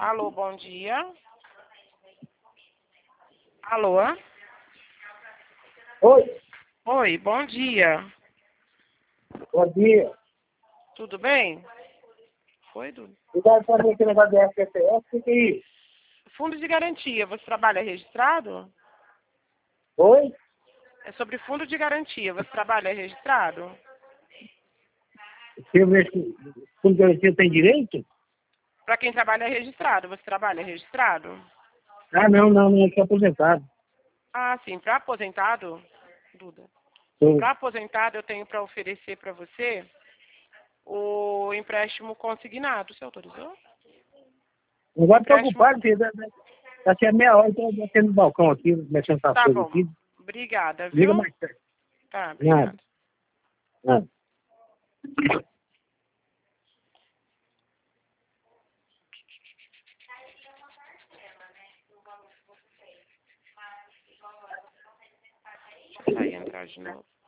Alô, bom dia. Alô? Oi, Oi, bom dia. bom dia. Tudo bem? Oi, Dudu. Cuidado para ver esse negócio de FPPS, o que é isso? Fundo de garantia, você trabalha registrado? Oi? É sobre fundo de garantia, você trabalha registrado? Se eu vejo que fundo de garantia tem direito? Para quem trabalha registrado, você trabalha registrado? Ah, não, eu sou aposentado. Ah, sim, para aposentado, Duda. Sou. Para aposentado, eu tenho para oferecer para você o empréstimo consignado. Você autorizou? Agora estou Empréstimo. ocupado, filho. Daqui a meia hora estou batendo no balcão aqui, mexendo com as Tá coisas bom. aqui. Obrigada, Liga viu? mais tarde. Tá, Nada, obrigada. nada. Deixa eu sair e entrar de novo.